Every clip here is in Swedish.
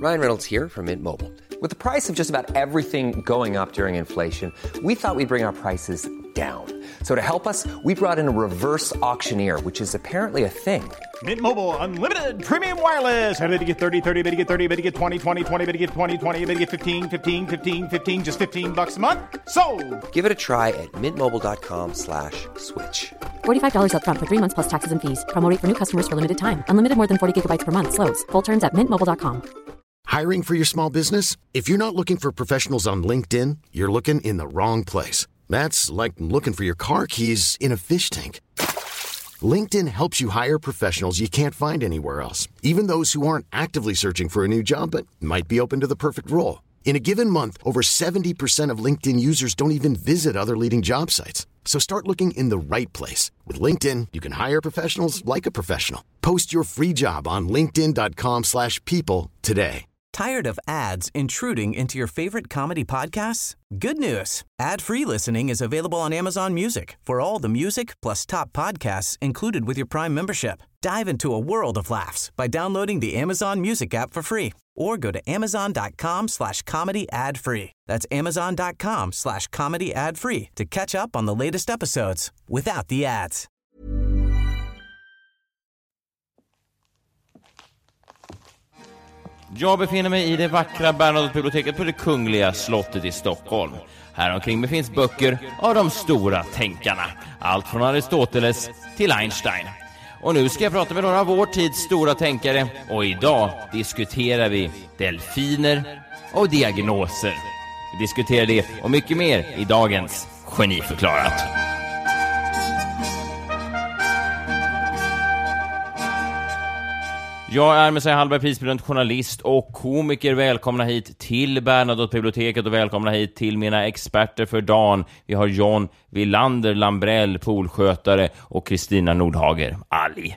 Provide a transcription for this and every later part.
Ryan Reynolds here from Mint Mobile. With the price of just about everything going up during inflation, we thought we'd bring our prices down. So to help us, we brought in a reverse auctioneer, which is apparently a thing. Mint Mobile Unlimited Premium Wireless. How to get 30, 30, bit to get 30, bit to get 20, 20, 20, bit to get 20, 20, bit to get 15, 15, 15, 15, just $15 a month? Sold! Give it a try at mintmobile.com/switch. $45 up front for 3 months plus taxes and fees. Promo rate for new customers for limited time. Unlimited more than 40 gigabytes per month. Slows full terms at mintmobile.com. Hiring for your small business? If you're not looking for professionals on LinkedIn, you're looking in the wrong place. That's like looking for your car keys in a fish tank. LinkedIn helps you hire professionals you can't find anywhere else, even those who aren't actively searching for a new job but might be open to the perfect role. In a given month, over 70% of LinkedIn users don't even visit other leading job sites. So start looking in the right place. With LinkedIn, you can hire professionals like a professional. Post your free job on linkedin.com/people today. Tired of ads intruding into your favorite comedy podcasts? Good news. Ad-free listening is available on Amazon Music for all the music plus top podcasts included with your Prime membership. Dive into a world of laughs by downloading the Amazon Music app for free or go to amazon.com/comedy ad-free. That's amazon.com/comedy ad-free to catch up on the latest episodes without the ads. Jag befinner mig i det vackra Bernadottebiblioteket på det kungliga slottet i Stockholm. Här omkring befinns böcker av de stora tänkarna. Allt från Aristoteles till Einstein. Och nu ska jag prata med några av vår tids stora tänkare. Och idag diskuterar vi delfiner och diagnoser. Vi diskuterar det och mycket mer i dagens Geniförklarat. Jag är Messiah Hallberg, prisbelönt journalist och komiker. Välkomna hit till Bernadottebiblioteket och välkomna hit till mina experter för dagen. Vi har John Wilander Lambrell, poolskötare, och Kristina Nordhager, Ali.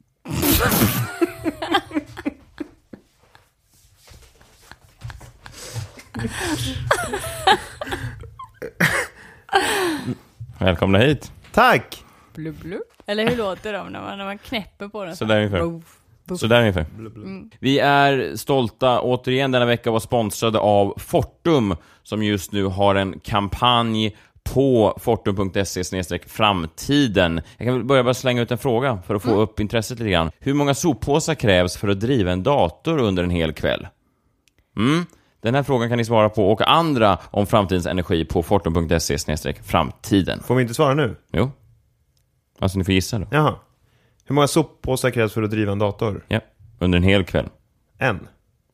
Välkomna hit. Tack! Blub, blub. Eller hur låter de när man knäpper på den? Så där ungefär. Så där ungefär. Vi är stolta återigen denna vecka att vara sponsrade av Fortum, som just nu har en kampanj på fortum.se/framtiden. Jag kan börja bara slänga ut en fråga för att få upp intresset lite grann. Hur många soppåsar krävs för att driva en dator under en hel kväll? Den här frågan kan ni svara på, och andra om framtidens energi på fortum.se/framtiden. Får vi inte svara nu? Jo. Alltså ni får gissa då. Jaha. Hur många soppåsar krävs för att driva en dator? Ja, under en hel kväll. En.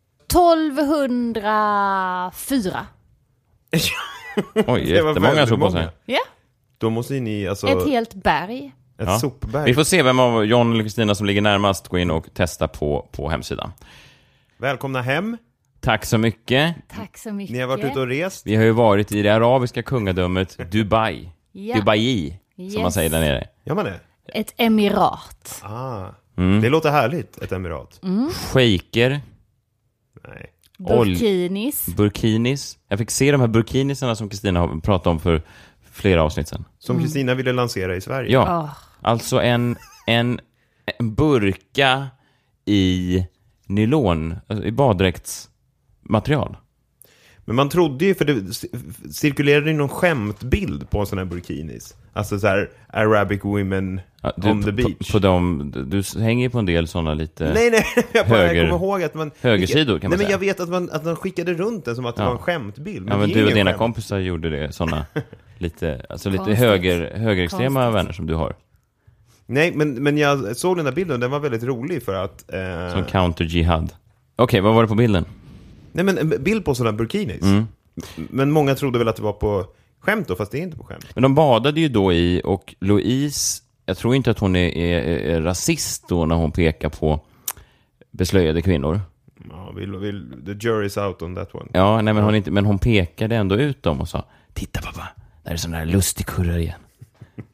1204. Oj, jättemånga soppåsar. Ja. Då måste ni alltså... Ett helt berg. Ett sopberg. Vi får se vem av John eller Kristina som ligger närmast. Gå in och testa på hemsidan. Välkomna hem. Tack så mycket. Tack så mycket. Ni har varit ute och rest. Vi har ju varit i det arabiska kungadömet Dubai. Ja. Dubai, som man säger där nere. Gör man det? Ett emirat. Det låter härligt, ett emirat. Shaker. Nej. Burkinis. Jag fick se de här burkinisarna som Kristina har pratat om för flera avsnitt sedan. Som Kristina ville lansera i Sverige. Ja, alltså en burka i nylon, alltså i baddräktsmaterial. Men man trodde ju, för det cirkulerade någon skämtbild på en sån här burkinis. Alltså så här Arabic women on the beach. Du hänger på en del såna lite... Nej, jag kommer ihåg att man... Högersidor kan man säga. Men jag vet att man skickade runt den som att det var en skämtbild. Men du och dina kompisar gjorde det, såna lite högerextrema vänner som du har. Nej, men jag såg den där bilden, den var väldigt rolig för att... Som counter-jihad. Okej, vad var det på bilden? Nej, men en bild på sådana burkinis. Men många trodde väl att det var på skämt då, fast det är inte på skämt. Men de badade ju då i, och Louise, jag tror inte att hon är rasist då när hon pekar på beslöjade kvinnor. Ja, the jury's out on that one. Ja, nej, men hon pekade ändå ut dem och sa: titta pappa, där är sån här lustig kurrar igen.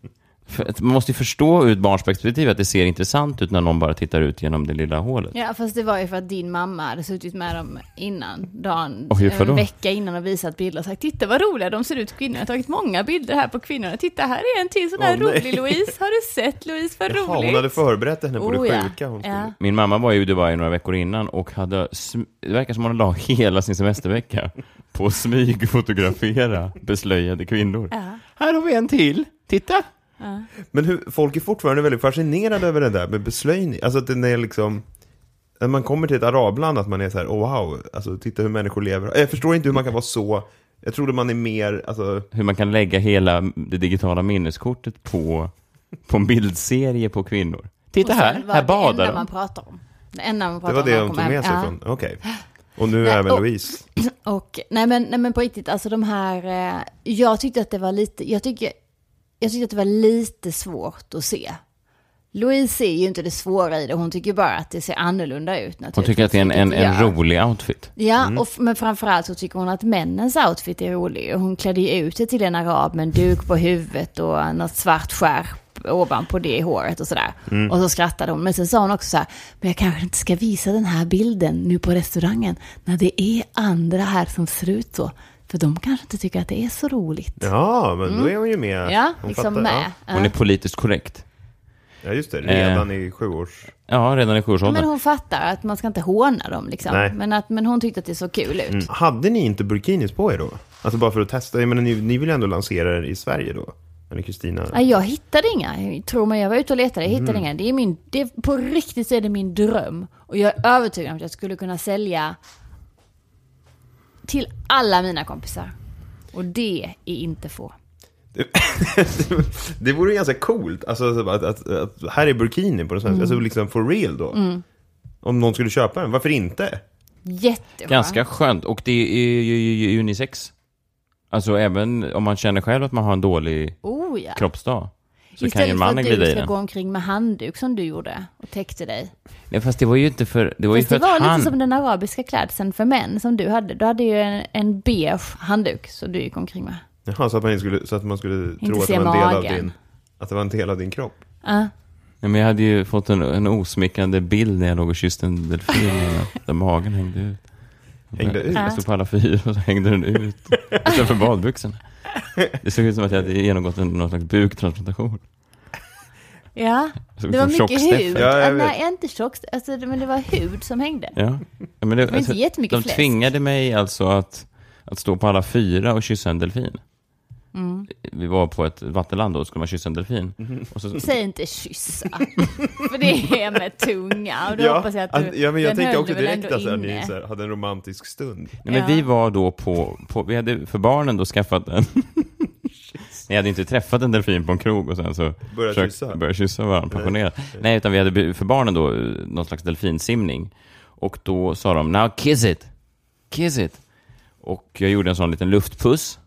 Man måste ju förstå ur ett barns perspektiv att det ser intressant ut när någon bara tittar ut genom det lilla hålet. Ja, fast det var ju för att din mamma hade suttit med dem innan dagen, en vecka innan och visat bilder och sagt, titta vad roliga de ser ut, kvinnorna. Jag har tagit många bilder här på kvinnorna. Titta, här är en till sån här rolig Louise. Har du sett Louise, vad roligt? Hon hade förberett henne på det sjuka. Ja. Min mamma var i Dubai några veckor innan och hade, det verkar som hon la hela sin semestervecka på smygfotografera beslöjade kvinnor. Ja. Här har vi en till. Titta! Ja. Men folk är fortfarande väldigt fascinerade över det där med beslöjning. Alltså att den är liksom, när man kommer till ett arabland, att man är så här, wow, alltså titta hur människor lever. Jag förstår inte hur man kan vara så, jag trodde man är mer, alltså... Hur man kan lägga hela det digitala minneskortet på en bildserie på kvinnor. Titta här badar de. Det enda man pratar om. Det var det de tog med sig från, okej. Och nu är även Louise. Och, nej men på riktigt, alltså de här, jag tyckte att det var lite, jag tyckte att det var lite svårt att se. Louise ser ju inte det svåra i det. Hon tycker bara att det ser annorlunda ut. Hon tycker att det är en rolig outfit. Ja, men framförallt så tycker hon att männens outfit är rolig. Hon klädde ju ut det till en arab med en duk på huvudet och något svart skärp ovanpå det i håret och sådär. Och så skrattade hon. Men sen sa hon också så här, men jag kanske inte ska visa den här bilden nu på restaurangen när det är andra här som ser ut så. För de kanske inte tycker att det är så roligt. Ja, men då är hon ju med. Ja, hon liksom fattar, med. Ja. Hon är politiskt korrekt. Ja, just det. Redan i 7-års... Ja, redan i 7-årsåldern. Men hon fattar att man ska inte håna dem liksom. Men hon tyckte att det så kul ut. Hade ni inte burkinis på er då? Alltså bara för att testa. Jag menar, ni vill ändå lansera det i Sverige då? Eller Kristina? Ja, jag hittade inga. Tror mig, jag var ute och letade. Jag hittade inga. På riktigt så är det min dröm. Och jag är övertygad om att jag skulle kunna sälja till alla mina kompisar. Och det är inte få. Det vore ganska coolt. Alltså att här är burkini på den svenska. Alltså liksom for real då. Om någon skulle köpa den, varför inte? Jätteskönt. Ganska skönt. Och det är ju unisex. Alltså även om man känner själv att man har en dålig kroppsdag. Så kan ju mannen glida i den. Istället för att du ska gå omkring med handduk som du gjorde och täckte dig. Nej, fast det var ju inte för... Det var lite som den arabiska klädseln för män som du hade. Du hade ju en beige handduk som du gick omkring med. Jaha, så att man skulle tro att det var en del av din... Att det var en del av din kropp. Ja, men jag hade ju fått en osmickrande bild när jag låg och kysste en delfin där magen hängde ut. Jag stod på alla 4 och så hängde den ut istället för badbyxorna. Det såg ut som att jag hade genomgått någon slags buktransplantation. Ja, det var mycket hud. Ja, nej, inte tjock, alltså, men det var hud som hängde. Ja, men det var inte jättemycket fläsk. De tvingade mig alltså att stå på alla 4 och kyssa en delfin. Vi var på ett vattenland då och skulle man kyssa en delfin. Och så... Säg inte kyssa. För det är med tunga. Och då hoppas jag att du... Ja, men jag tänkte också direkt att ni hade en romantisk stund. Nej, men vi var då på... Vi hade för barnen då skaffat en... Ni hade inte träffat en delfin på en krog och sen så började kyssa varandra passionerat. Nej, utan vi hade för barnen då någon slags delfinsimning. Och då sa de, now kiss it. Kiss it. Och jag gjorde en sån liten luftpuss.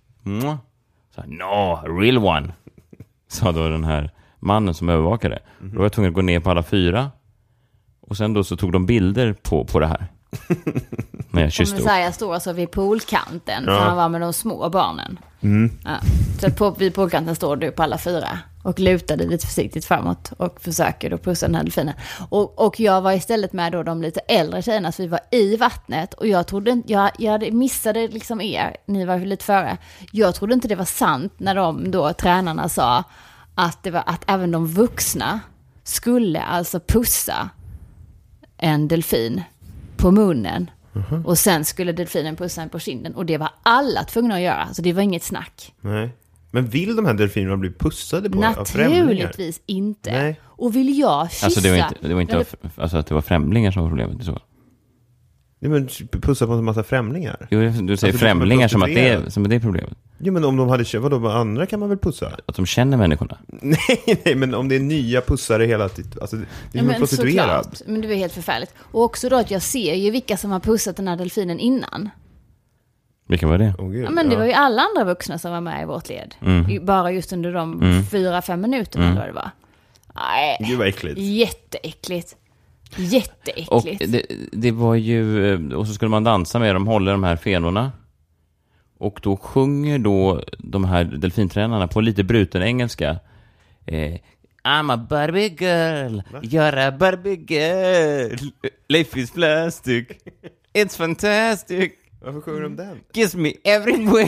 Så, no, a real one. Sa då den här mannen som övervakade. Då var jag tvungen att gå ner på alla 4. Och sen då så tog de bilder på det här. När jag kysste upp. Jag stod alltså vid poolkanten. För han var med de små barnen. Ja. Så vid poolkanten står du på alla 4. Och lutade lite försiktigt framåt. Och försöker då pussa den här delfinen. Och jag var istället med då de lite äldre tjejerna. Så vi var i vattnet. Och jag trodde inte, jag missade liksom er. Ni var lite före. Jag trodde inte det var sant när de då tränarna sa att det var att även de vuxna skulle alltså pussa en delfin på munnen. Och sen skulle delfinen pussa en på kinden. Och det var alla tvungna att göra. Så det var inget snack. Nej. Men vill de här delfinerna bli pussade på av främlingar? Naturligtvis inte. Nej. Och vill jag kyssa... Alltså det var inte alltså att det var främlingar som var problemet i så. Ja, men pussa på en massa främlingar. Jo, du säger alltså, främlingar som att det är problemet. Jo, men om de hade vadå med andra kan man väl pussa? Att de känner människorna. Nej, men om det är nya pussare hela tiden. Alltså, det är ju prostituerad. Såklart. Men det var helt förfärligt. Och också då att jag ser ju vilka som har pussat den här delfinen innan. Vilka var det? Ja, men det var ju alla andra vuxna som var med i vårt led. Bara just under de 4-5 minuterna eller vad det var. Nej. Det var äckligt. Jätteäckligt. Och det var ju... Och så skulle man dansa med dem, hålla de här fenorna. Och då sjunger då de här delfintränarna på lite bruten engelska I'm a Barbie girl, you're a Barbie girl, life is plastic, it's fantastic. Varför sjunger de den? Kiss me everywhere.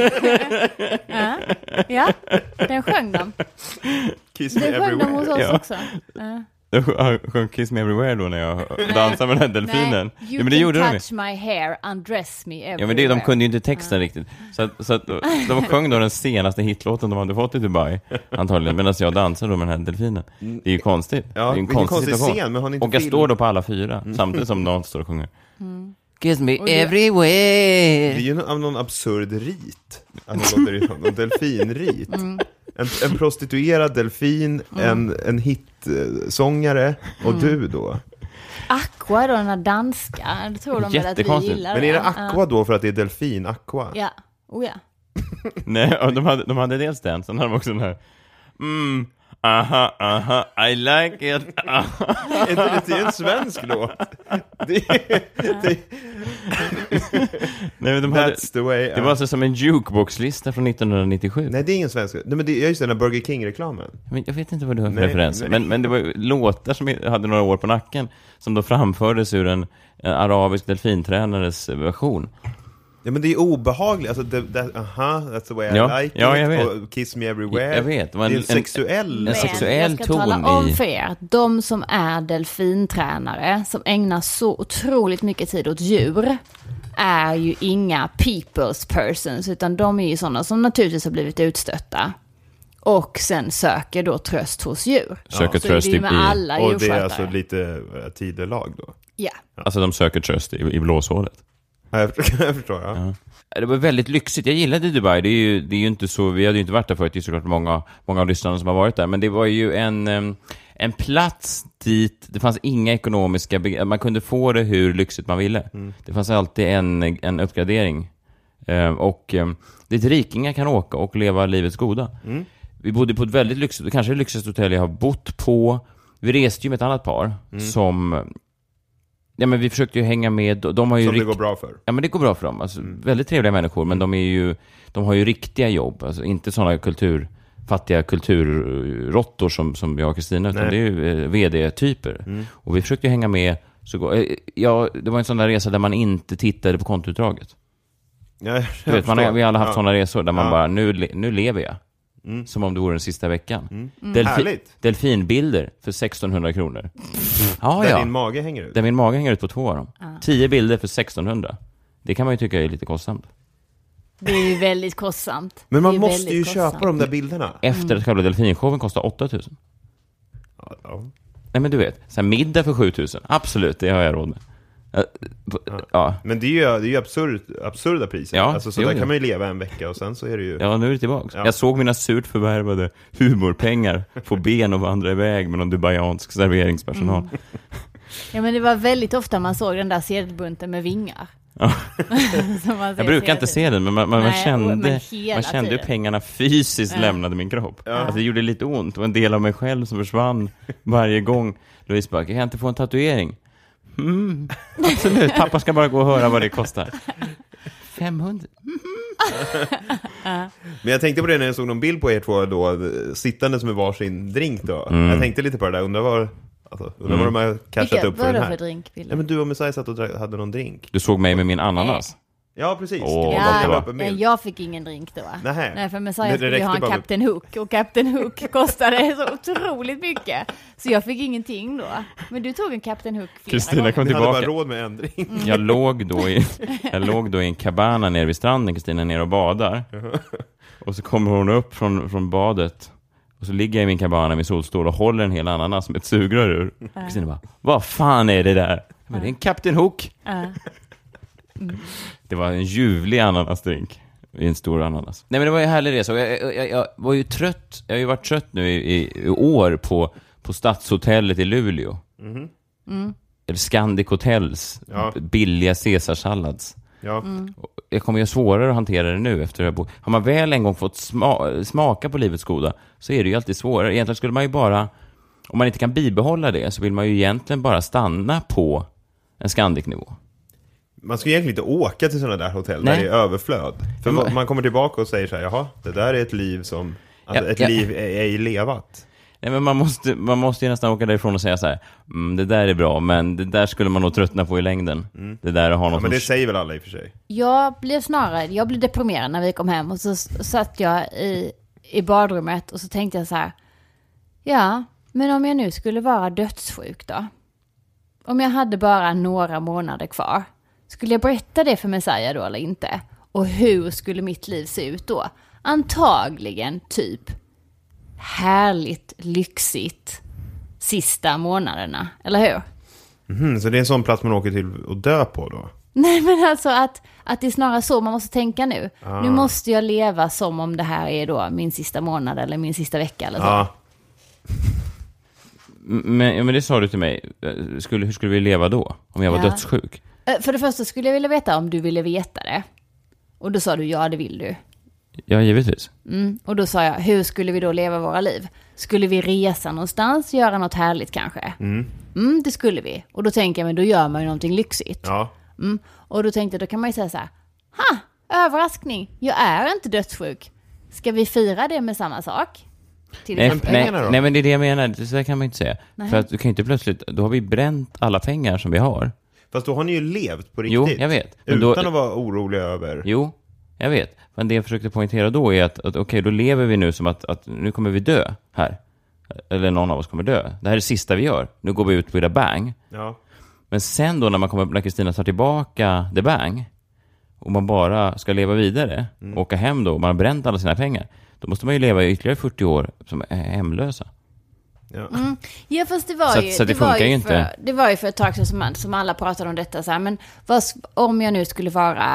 Ja, den sjöng de. Kiss me Den sjöng de hos oss också. Jag sjöng Kiss me everywhere då när jag dansade med den här delfinen. Nej, you men det gjorde can de. touch my hair, undress me everywhere. Ja, men de kunde ju inte texten riktigt. Så att de sjöng då den senaste hitlåten de hade fått i Dubai, antagligen, medan jag dansade då med den här delfinen. Det är ju konstigt. Ja, det är en konstig scen, men har ni inte och jag film? står då på alla fyra, samtidigt som någon står och sjunger. Kiss me everywhere. Det är ju någon absurd rit. Att det låter som någon delfinrit. En prostituerad delfin, en hitsångare och du då. Aqua då, den här danska. Det tror de väl att vi gillar. Men är det Aqua då för att det är delfin? Aqua? Ja, ja. Nej, och de hade dels den. Sen hade de också den här aha, I like it. Det är en svensk låt. Nej, men That's the way. Det var alltså som en jukebox-lista från 1997. Nej, det är ingen svensk. Nej, men det är just den här Burger King-reklamen. Men jag vet inte vad du har för referens. Men det var låtar som hade några år på nacken som då framfördes ur en arabisk delfintränares version. Ja, men det är obehagligt. Alltså, that's the way I like ja, it. jag vet. Och Kiss me everywhere. Jag vet. Det var en sexuell... En sexuell jag ska ton tala om för er att de som är delfintränare, som ägnar så otroligt mycket tid åt djur, är ju inga people's persons, utan de är ju sådana som naturligtvis har blivit utstötta och sen söker då tröst hos djur. Söker så tröst det är med alla och djurskötare. det är alltså lite tidelag då? Ja. Alltså de söker tröst i blåshålet. Ja, jag förstår, ja. Det var väldigt lyxigt. Jag gillade Dubai. Det är ju inte så, vi hade ju inte varit där förut. Det är såklart många av lyssnarna som har varit där. Men det var ju en plats dit det fanns inga ekonomiska... Man kunde få det hur lyxigt man ville. Det fanns alltid en uppgradering. Dit rikingar kan åka och leva livets goda. Vi bodde på ett väldigt lyxigt, kanske det lyxigaste hotell jag har bott på. Vi reste ju med ett annat par som... Ja, men vi försökte ju hänga med. De har ju som det går bra för. Ja, men det går bra för dem. Alltså, väldigt trevliga människor, men de har ju riktiga jobb. Alltså, inte sådana fattiga kulturrottor som jag och Kristina, utan det är ju vd-typer. Och vi försökte ju hänga med. Det var en sån där resa där man inte tittade på kontoutdraget. Ja, vi har alla haft sådana resor där man bara, nu lever jag. Som om det vore den sista veckan. Delfinbilder för 1600 kronor. Där din mage hänger ut. Där min mage hänger ut på 2 av dem. 10 bilder för 1600. Det kan man ju tycka är lite kostsamt. Det är ju väldigt kostsamt. Men man måste ju köpa de där bilderna. Efter att själva delfinshowen kostar 8000. Ja. Nej, men du vet, så här middag för 7000. Absolut, det har jag råd med. Ja. Men det är ju absurda priser. Ja, alltså, så där kan man ju leva en vecka och sen så är det ju... Ja, nu är det tillbaka. Jag såg mina surt förvärvade humorpengar få ben och vandra iväg med någon dubaiansk serveringspersonal. Ja, men det var väldigt ofta man såg den där sedelbunten med vingar. Ja. Jag brukar inte se den, men man kände hur pengarna fysiskt lämnade min kropp. Ja. Alltså, det gjorde lite ont och en del av mig själv som försvann varje gång. Louise bara, kan jag inte få en tatuering? Absolut, pappa ska bara gå och höra vad det kostar. 500. Men jag tänkte på det när jag såg någon bild på er två då, sittande som är varsin drink då. Jag tänkte lite på det där, undrar vad de har cashat upp för den här. För drinkbilder? Ja, men du och Messiah satt och hade någon drink. Du såg mig med min ananas. Ja, precis. Men jag fick ingen drink då. Nej, för Messiah skulle ha en Captain Hook. Och Captain Hook kostade så otroligt mycket. Så jag fick ingenting då. Men du tog en Captain Hook flera Kristina gånger. kom tillbaka. Jag hade bara råd med en drink. Jag låg då i en cabana nere vid stranden. Kristina ner och badar. Och så kommer hon upp från badet. Och så ligger jag i min cabana med solstol och håller en hel ananas med ett sugrör ur. Kristina bara, vad fan är det där? Men det är en Captain Hook. Det var en ljuvlig ananasdrink i en stor ananas. Nej, men det var ju en härlig resa. Jag var ju trött. Jag har ju varit trött nu i år på Stadshotellet i Luleå. Eller Scandic Hotels billiga Caesarsallads. Ja. Jag kommer ju svårare att hantera det nu efter att har man väl en gång fått smaka på livets goda, så är det ju alltid svårare. Egentligen skulle man ju bara, om man inte kan bibehålla det, så vill man ju egentligen bara stanna på en Scandic-nivå. Man ska egentligen inte åka till sådana där hotell där det är överflöd. För man kommer tillbaka och säger så här, jaha, det där är ett liv som Alltså ett liv är ej levat. Nej, men man måste ju nästan åka därifrån och säga så här: det där är bra, men det där skulle man nog tröttna på i längden. Det där har något. Men det säger väl alla i och för sig. Jag blev deprimerad när vi kom hem, och så satt jag i badrummet och så tänkte jag så här: ja, men om jag nu skulle vara dödssjuk då? Om jag hade bara några månader kvar, skulle jag berätta det för Messiah då eller inte? Och hur skulle mitt liv se ut då? Antagligen typ härligt, lyxigt sista månaderna, eller hur? Så det är en sån plats man åker till och dö på då? Nej, men alltså att det är snarare så man måste tänka nu. Nu måste jag leva som om det här är då min sista månad eller min sista vecka eller så. Men det sa du till mig. Hur skulle vi leva då? Om jag var dödssjuk? För det första skulle jag vilja veta om du ville veta det. Och då sa du, ja det vill du. Ja, givetvis. Och då sa jag, hur skulle vi då leva våra liv? Skulle vi resa någonstans, göra något härligt kanske? Det skulle vi. Och då tänker jag, men då gör man ju någonting lyxigt. Ja. Och då tänkte jag, då kan man ju säga så här: överraskning, jag är inte dödssjuk. Ska vi fira det med samma sak? Nej, men det är det jag menar. Så kan man inte säga. Nej. För att du kan inte plötsligt, då har vi bränt alla pengar som vi har. Fast då har ni ju levt på riktigt. Jo, jag vet. Men utan att vara orolig över. Jo, jag vet. Men det jag försökte poängtera då är att okej, då lever vi nu som att nu kommer vi dö här. Eller någon av oss kommer dö. Det här är det sista vi gör. Nu går vi ut with a bang. Ja. Men sen då när Kristina tar tillbaka the bang och man bara ska leva vidare, åka hem då och man har bränt alla sina pengar, då måste man ju leva i ytterligare 40 år som är hemlösa. Ja. Ja, fast det var ju, så det funkar ju inte. Det var ju för ett tag sedan som alla pratade om detta så här, men om jag nu skulle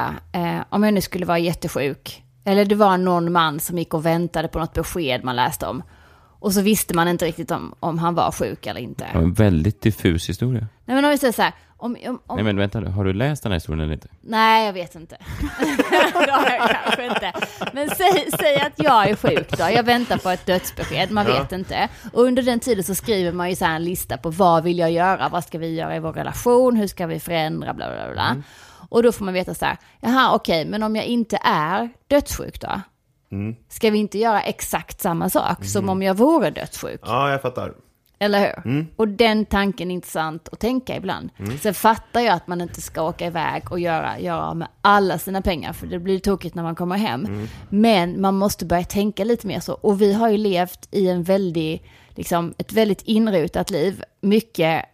vara jättesjuk, eller det var någon man som gick och väntade på något besked man läste om, och så visste man inte riktigt om han var sjuk eller inte. Det var en väldigt diffus historia. Nej, men om vi säger så här, Nej, men vänta, har du läst den här historien eller inte? Nej, jag vet inte. Det har jag kanske inte. Men säg att jag är sjuk då. Jag väntar på ett dödsbesked, man vet inte. Och under den tiden så skriver man ju så här en lista på vad vill jag göra, vad ska vi göra i vår relation, hur ska vi förändra, bla bla bla. Och då får man veta så här: jaha, okej, men om jag inte är dödssjuk då? Ska vi inte göra exakt samma sak som om jag vore dödssjuk? Ja, jag fattar. Eller hur? Och den tanken är intressant att tänka ibland. Sen fattar jag att man inte ska åka iväg och göra med alla sina pengar, för det blir tokigt när man kommer hem. Men man måste börja tänka lite mer så. Och vi har ju levt i ett väldigt inrutat liv. Mycket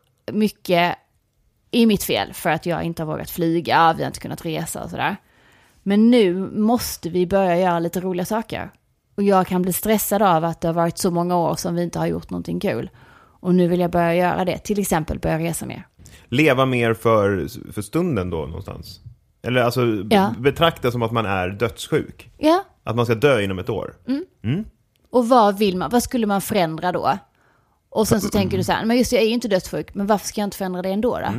i mitt fel för att jag inte har vågat flyga, vi har inte kunnat resa och sådär. Men nu måste vi börja göra lite roliga saker. Och jag kan bli stressad av att det har varit så många år som vi inte har gjort någonting kul. Och nu vill jag börja göra det. Till exempel börja resa mer. Leva mer för stunden då någonstans? Eller alltså betrakta som att man är dödssjuk? Ja. Att man ska dö inom ett år? Och vad skulle man förändra då? Och sen så tänker du så här, men just jag är ju inte dödssjuk, men varför ska jag inte förändra det ändå då?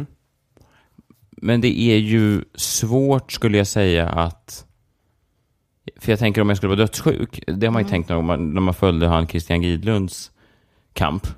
Men det är ju svårt, skulle jag säga, att... För jag tänker om jag skulle vara dödssjuk, det har man ju tänkt när man följde han Christian Gidlunds kamp.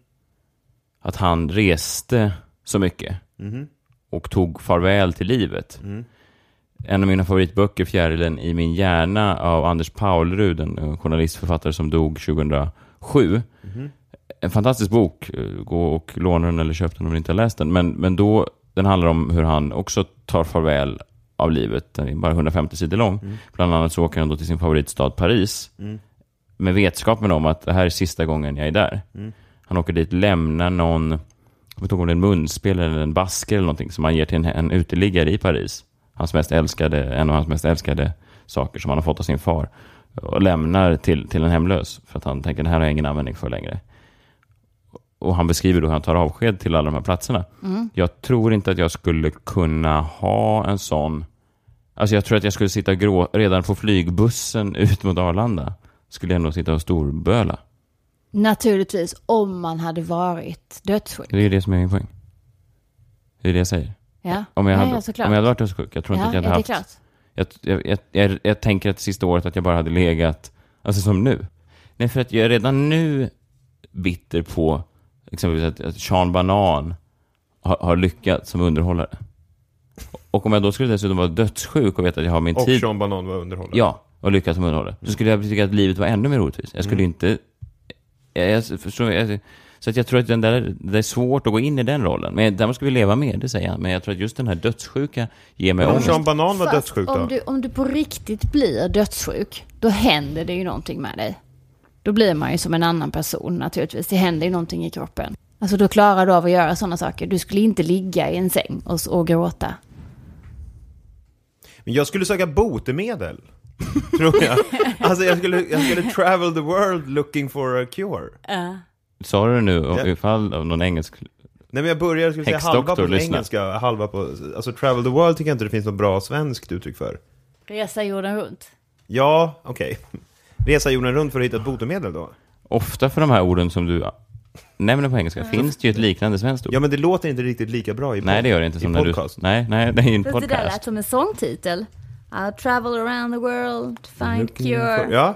Att han reste så mycket och tog farväl till livet. En av mina favoritböcker, Fjärilen i min hjärna, av Anders Paulrud, en journalistförfattare som dog 2007. En fantastisk bok. Gå och låna den eller köp den om du inte har läst den. Men då, den handlar om hur han också tar farväl av livet. Den är bara 150 sidor lång. Bland annat så åker han då till sin favoritstad Paris. Med vetskapen om att det här är sista gången jag är där. Han åker dit, lämnar någon, jag tog en munspel eller en basker eller någonting som han ger till en uteliggare i Paris. En av hans mest älskade saker som han har fått av sin far. Och lämnar till en hemlös. För att han tänker, den här har jag ingen användning för längre. Och han beskriver då hur han tar avsked till alla de här platserna. Jag tror inte att jag skulle kunna ha en sån... Alltså jag tror att jag skulle sitta redan på flygbussen ut mot Arlanda. Skulle jag nog sitta och storböla. Naturligtvis, om man hade varit dödssjuk. Det är det som är min poäng. Det är det jag säger. Ja. Om jag hade varit dödssjuk, jag tror inte att jag hade haft... Jag tänker att sista året att jag bara hade legat... Alltså som nu. Nej, för att jag är redan nu bitter på... Exempelvis att Sean Banan har lyckats som underhållare. Och om jag då skulle dessutom vara dödssjuk och veta att jag har min tid... Och Sean Banan var underhållare. Ja, och lyckas med underhålla, så skulle jag tycka att livet var ännu mer orättvist. Jag skulle inte... Jag förstår... Så att jag tror att det är svårt att gå in i den rollen. Men däremot ska vi leva med, det säger han. Men jag tror att just den här dödssjuka ger mig ångest. Om Sean Banan var dödssjuk då? Om du på riktigt blir dödssjuk, då händer det ju någonting med dig. Då blir man ju som en annan person naturligtvis. Det händer ju någonting i kroppen. Alltså då klarar du av att göra sådana saker. Du skulle inte ligga i en säng och gråta. Men jag skulle söka botemedel. Tror jag. Alltså jag skulle travel the world looking for a cure. Sa du nu ifall av någon engelsk... Nej, men jag började säga halva på engelska, halva på... Alltså travel the world tycker jag inte det finns något bra svenskt uttryck för. Resa jorden runt. Ja, okej. Resa jorden runt för att hitta ett botemedel då. Ofta för de här orden som du nämner på engelska finns det ju ett liknande svenskt ord. Ja, men det låter inte riktigt lika bra i Nej, det gör det inte som när podcast. Nej, det är ju en podcast. Det där lät som en sångtitel. I'll travel around the world, find cure. Ja.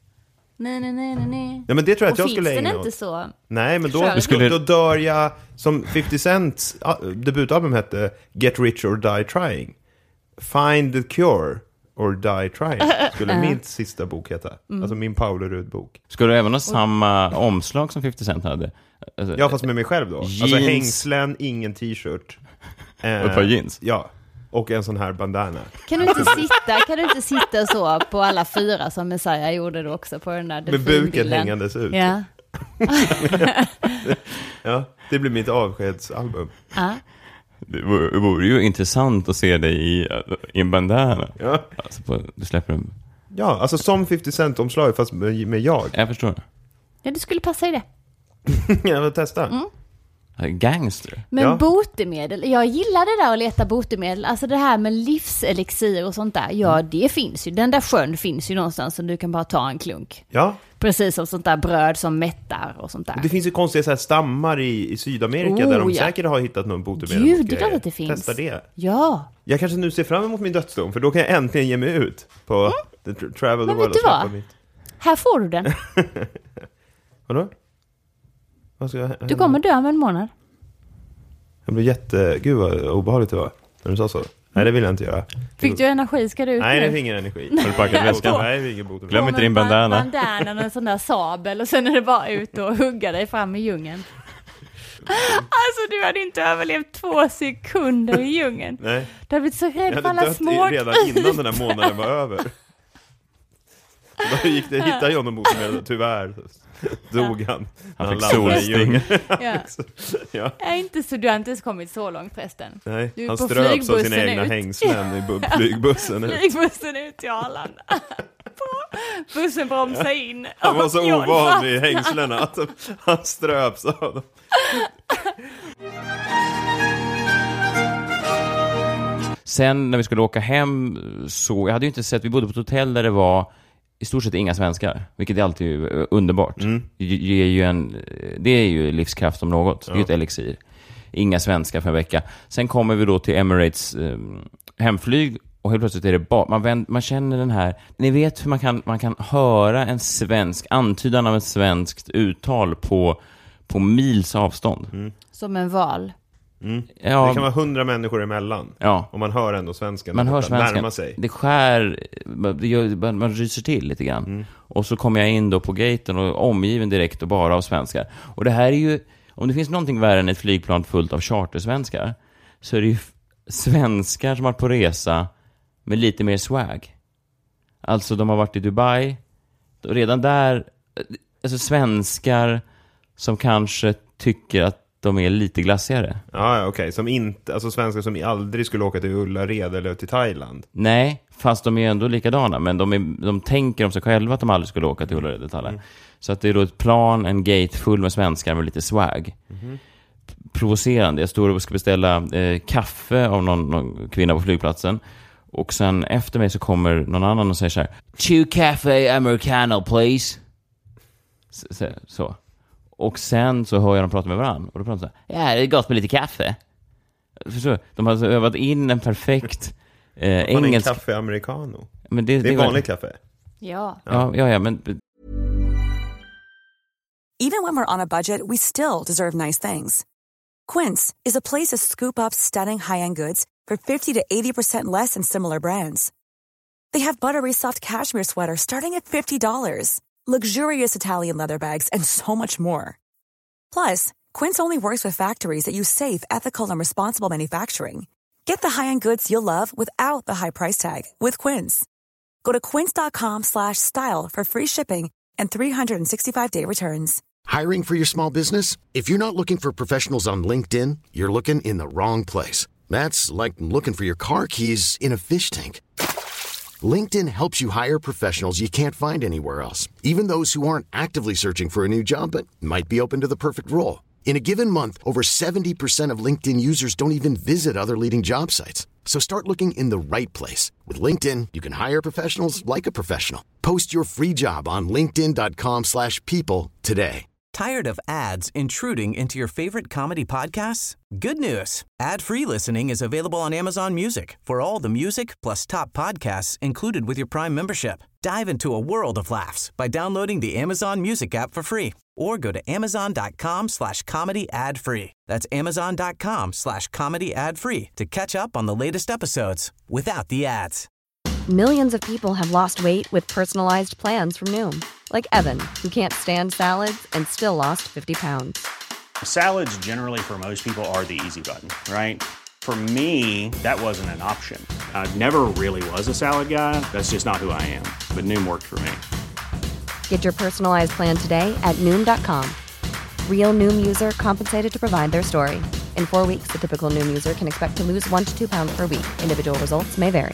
Nej. Ja, men det tror jag att jag finns skulle ägna den åt. inte så? Nej, men då dör jag, som 50 Cents debutalbum hette Get Rich or Die Trying. Find the cure or die trying. Skulle min sista bok heta. Alltså min Paolo Rudd-bok. Ska du även ha samma omslag som 50 Cent hade? Alltså, ja, fast med mig själv då. Jeans. Alltså hängslen, ingen t-shirt. Och ett par jeans? Ja. Och en sån här bandana. Kan du inte sitta så på alla 4 som Messiah gjorde då också på den där delfinbilden? Med buken hängandes ut. Ja. Ja, det blir mitt avskedsalbum. Det vore ju intressant att se dig i en bandana. Ja. Alltså du släpper en... Ja, alltså som 50 Cent-omslag fast med jag. Jag förstår. Ja, det skulle passa i det. Jag vill testa. Gangster. Men botemedel, jag gillar det där att leta botemedel. Alltså det här med livselixir och sånt där. Ja, det finns ju. Den där sjön finns ju någonstans som du kan bara ta en klunk. Ja. Precis som sånt där bröd som mättar och sånt där. Det finns ju konstiga så här stammar i Sydamerika där de säkert har hittat någon botemedel. Gud, det är klart att det finns. Testa det. Ja. Jag kanske nu ser fram emot min dödsdom, för då kan jag äntligen ge mig ut på the travel the Men world. vet du vad? Här får du den. Vadå? Du kommer dö om en månad. Jag blir gud vad obehagligt det var när du sa så. Nej, det vill jag inte göra. Fick du energi? Ska du ut? Nej, nu? det fick ingen energi. Har du packat väskan? Nej, det är ingen botemedel. Glöm inte din bandana. Bandanan och en sån där sabel och sen är det bara ut och hugga dig fram i djungeln. Alltså du hade inte överlevt 2 sekunder i djungeln. Nej. Du hade blivit så rädd för Jag alla hade små. dött redan innan den här månaden var över. Då hittade jag honom botemedel, tyvärr. Dog han. Han fick solsting. Ja. Är inte så, du har inte ens kommit så långt förresten. Nej, du han ströps av sina egna hängslen i flygbussen. Flygbussen ut till Arlanda. Bussen bromsade in. Han var så ovan vid hängslena att han ströps av dem. Sen när vi skulle åka hem så, jag hade ju inte sett, vi bodde på ett hotell där det var i stort sett inga svenskar, vilket är alltid underbart. Det är ju livskraft som något. Det är ju ett elixir. Inga svenskar för en vecka. Sen kommer vi då till Emirates hemflyg och helt plötsligt är det bara man känner den här, ni vet hur man kan höra en svensk antydan av ett svenskt uttal på mils avstånd. Som en val. Ja, det kan vara 100 människor emellan. Ja. Och man hör ändå svenskan. Man hör svenskan. Närma sig. Det skär, man ryser till lite grann. Och så kommer jag in då på gaten och omgiven direkt och bara av svenskar. Och det här är ju, om det finns någonting värre än ett flygplan fullt av chartersvenskar, så är det ju svenskar som har på resa med lite mer swag. Alltså de har varit i Dubai. Och redan där, alltså svenskar som kanske tycker att de är lite glassigare. Ja, okej. Som inte, alltså svenskar som aldrig skulle åka till Ullared eller till Thailand. Nej, fast de är ändå likadana. Men de tänker om sig själva att de aldrig skulle åka till Ullared eller Thailand. Så att det är då ett plan, en gate full med svenskar med lite swag. Provocerande. Jag står och ska beställa kaffe av någon kvinna på flygplatsen. Och sen efter mig så kommer någon annan och säger så här: 2 café americano please. Så. Och sen så hör jag dem prata med varandra. Och då pratar de så här: ja, det är gott med lite kaffe. Förstår du? De har övat in en perfekt engelsk... en kaffe americano. Men det är vanligt kaffe. Ja, men... Even when we're on a budget, we still deserve nice things. Quince is a place to scoop up stunning high-end goods for 50 to 80% less than similar brands. They have buttery soft cashmere sweaters starting at $50, luxurious Italian leather bags, and so much more. Plus, Quince only works with factories that use safe, ethical, and responsible manufacturing. Get the high-end goods you'll love without the high price tag with Quince. Go to quince.com/style for free shipping and 365-day returns. Hiring for your small business? If you're not looking for professionals on LinkedIn, you're looking in the wrong place. That's like looking for your car keys in a fish tank. LinkedIn helps you hire professionals you can't find anywhere else, even those who aren't actively searching for a new job but might be open to the perfect role. In a given month, over 70% of LinkedIn users don't even visit other leading job sites. So start looking in the right place. With LinkedIn, you can hire professionals like a professional. Post your free job on linkedin.com/people today. Tired of ads intruding into your favorite comedy podcasts? Good news. Ad-free listening is available on Amazon Music for all the music plus top podcasts included with your Prime membership. Dive into a world of laughs by downloading the Amazon Music app for free or go to amazon.com/comedy ad-free. That's amazon.com/comedy ad-free to catch up on the latest episodes without the ads. Millions of people have lost weight with personalized plans from Noom. Like Evan, who can't stand salads and still lost 50 pounds. Salads generally for most people are the easy button, right? For me, that wasn't an option. I never really was a salad guy. That's just not who I am. But Noom worked for me. Get your personalized plan today at Noom.com. Real Noom user compensated to provide their story. In 4 weeks, the typical Noom user can expect to lose 1 to 2 pounds per week. Individual results may vary.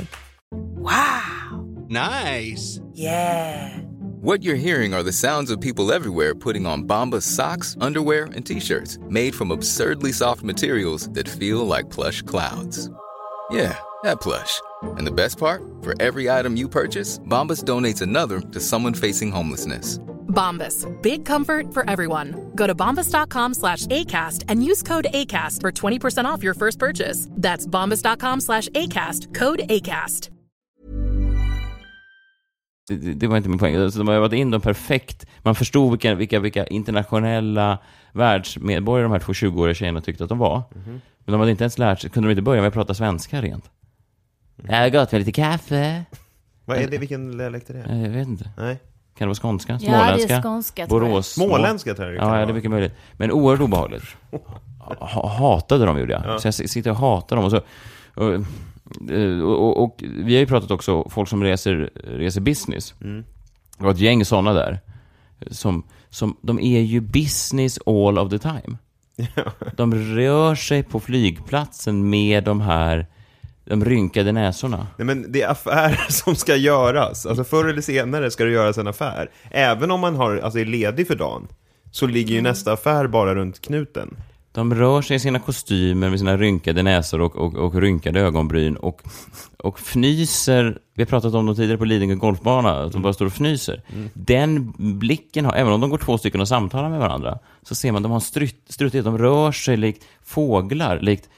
Wow. Nice. Yeah. What you're hearing are the sounds of people everywhere putting on Bombas socks, underwear, and T-shirts made from absurdly soft materials that feel like plush clouds. Yeah, that plush. And the best part? For every item you purchase, Bombas donates another to someone facing homelessness. Bombas. Big comfort for everyone. Go to bombas.com/ACAST and use code ACAST for 20% off your first purchase. That's bombas.com/ACAST. Code ACAST. Det var inte min poäng. Alltså, de har varit in dem perfekt. Man förstod vilka internationella världsmedborgare de här 2 20-åriga tjejerna tyckte att de var. Men de hade inte ens lärt sig. Kunde de inte börja med att prata svenska rent? Jag har gått med lite kaffe. Vad är det? Vilken dialekt är det? Jag vet inte. Nej. Kan det vara skånska? Ja, det är skånska. Borås. Småländska tror jag. Ja, det är mycket möjligt. Men oerhört obehagligt. Hatade dem gjorde jag. Ja. Så jag sitter och hatar dem. Och vi har ju pratat också folk som reser business. Det var ett gäng sådana där som de är ju business all of the time. De rör sig på flygplatsen med de rynkade näsorna. Nej, men det är affärer som ska göras. Alltså förr eller senare ska det göras en affär. Även om man är ledig för dagen, så ligger ju nästa affär bara runt knuten. De rör sig i sina kostymer med sina rynkade näsor och rynkade ögonbryn och fnyser. Vi har pratat om dem tidigare på Lidingö golfbana, som bara står och fnyser. Den blicken har, även om de går 2 stycken och samtalar med varandra, så ser man att de har struttighet. De rör sig likt fåglar, likt